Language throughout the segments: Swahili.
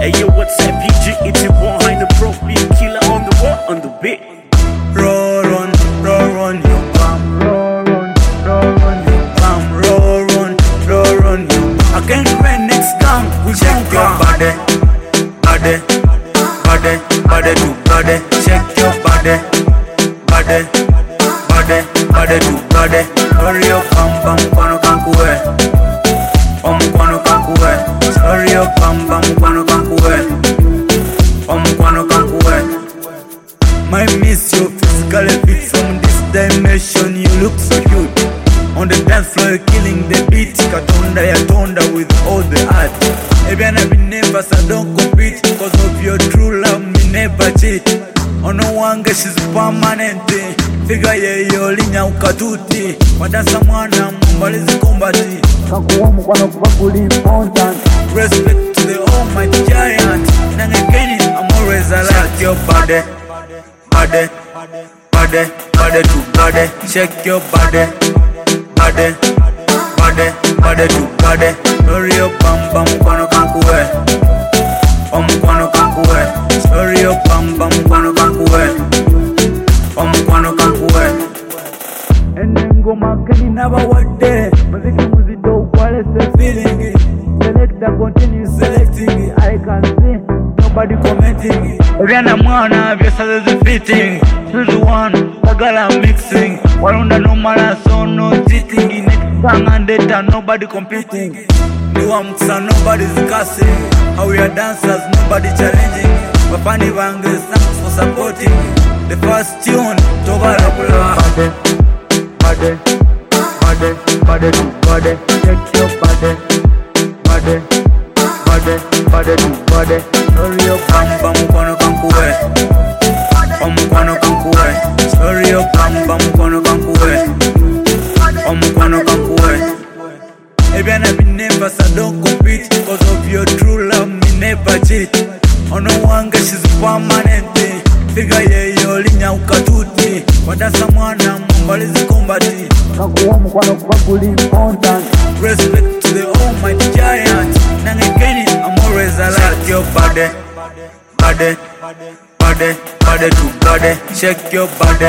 Hey yo, what's up, PG? It's your boy, behind the pro beat killer on the wall, on the beat. Roll on, you come. Roll on, you come. Roll on, you. I can't wait next gang. We check your body to body. Check your body to body. Sorry, yo, bam, kwano kankuwe. Kwano kankuwe. Sorry, yo, bam, kwano kankuwe. Kwano kankuwe. My miss you physically fit from this dimension. You look so cute. On the dance floor, you're killing the beat. Katonda ya tonda with all the art. Maybe I never, so don't compete. Cause of your true love, me never cheat. On no one girl, she's permanent. Figure yo linya ukatuti. Wadansa mwana mbalizi kombati. Kakuomu kwano kupakuli important. Respect to the almighty giant. Nangekeni, I'm always alive. Check your body to body. Check your body to body. Sorry yo bam kwano kankuwe. Kwano kankuwe. Sorry yo bam kwano kankuwe. Kwano kankuwe. Ngoma keni never what day. Muziki do ukwale se feeling. Selector continue selecting. I can see nobody commenting. Rihanna mwana vyasa the fitting. She's the one bagala mixing. Walunda no mala so no cheating. Next song and data nobody competing. New amksa nobody's cussing. How we are dancers nobody challenging. Wapani bange thanks for supporting. The first tune Tobara Bula. Body to body. Check your body to body. Sorry yo bam kwano kankuwe. Kwano kankuwe. Sorry yo bam kwano kankuwe. Kwano kankuwe. Maybe I never, so don't compete. Cause of your true love, me never cheat. On no one girl, she's permanent. Figure yo linya ukatuti. Wadansa mwana mbalizi kombati. Kakuomu kwano kupakuli important. Respect to the almighty giant. Nangekeni, I'm always alive. Check your body to body. Check your body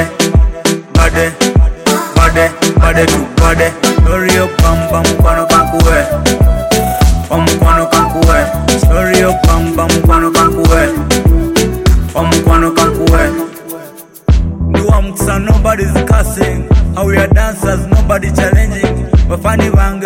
to body. Sorry yo bam kwano kankuwe. Kwano kankuwe. Sorry yo bam kwano kankuwe. Kwano kankuwe. New amksa nobody's cussing. How we are dancers nobody challenging. Wafani bange